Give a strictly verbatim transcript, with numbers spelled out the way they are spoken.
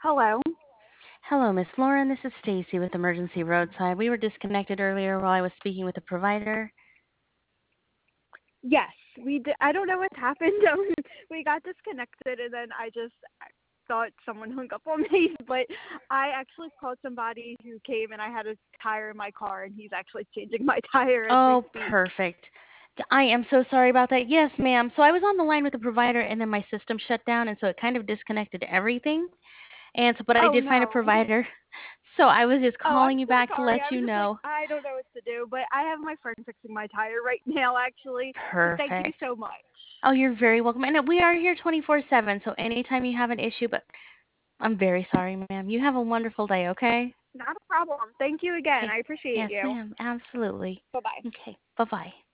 Hello. Hello, Miss Lauren. This is Stacy with Emergency Roadside. We were disconnected earlier while I was speaking with the provider. Yes, we did. I don't know what happened. Um, we got disconnected, and then I just thought someone hung up on me. But I actually called somebody who came, and I had a tire in my car, and he's actually changing my tire as we Oh, speak. perfect. I am so sorry about that. Yes, ma'am. So I was on the line with the provider, and then my system shut down, and so it kind of disconnected everything. And so, but I Oh did find a no. provider. So I was just Oh, I'm calling you so back to sorry. let I was you just like, know. I don't know what to do, but I have my friend fixing my tire right now, actually. So thank you Perfect. so much. Oh, you're very welcome. And we are here twenty-four seven, so anytime you have an issue, but I'm very sorry, ma'am. You have a wonderful day, okay? Not a problem. Thank you again. Okay. I appreciate Yes, you. ma'am. Absolutely. Bye bye. Okay. Bye-bye.